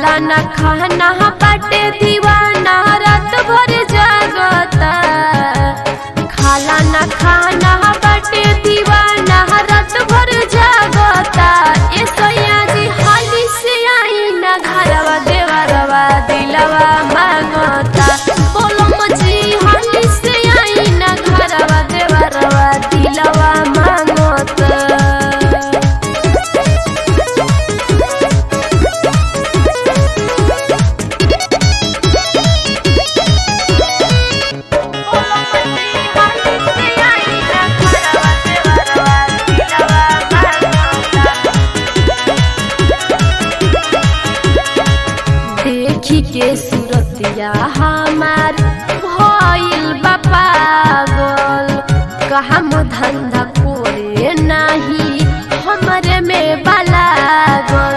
खाला न खाना बाटे दीवाना रात भर जागता। खाला न खाना बाटे दीवाना रात भर जागता। ए सैया जी हाली से आई न घरवा देवरवा दिलवा मांगता। बोलो मजी हाली से आई न घरवा देवरवा दिलवा मांगता। देखी के सूरतिया हमार भइल बा पागल। कहम धंधा कोरे नाही हमरे में बलागल।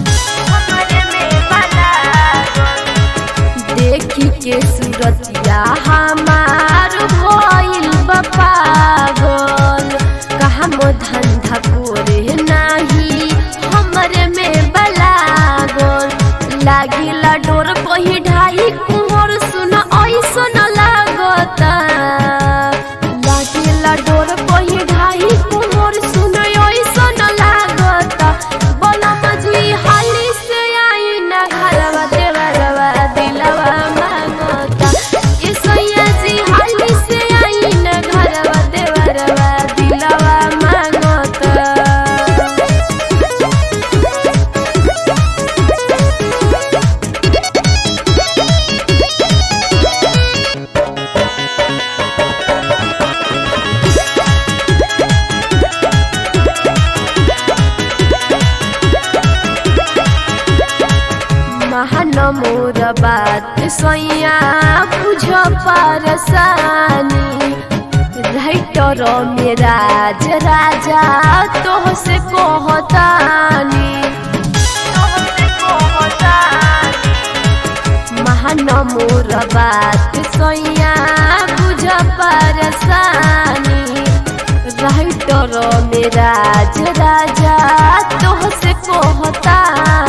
देखी के सूरतिया हमार भइल बा पागल। कहम धंधा कोरे नाही हमरे में बलागल। लागिला डोर कही ढाई कुहर सुन ऐसन लागता। लागिला डोर कही ढाई कुहर सुन ऐसन लागता। बोला मजी हाली से आई न घरवा देवरवा दिलवा मांगता। ए सैया जी हाली से आई न घरवा देवरवा दिलवा मांगता। महान मोर बात सैया बुझ परसानी। राइटर मेराज राजा तोह से कहतानी। महान मोर बात सैया बुझ परसानी। राइटर मेराज राजा तोह से कहतानी।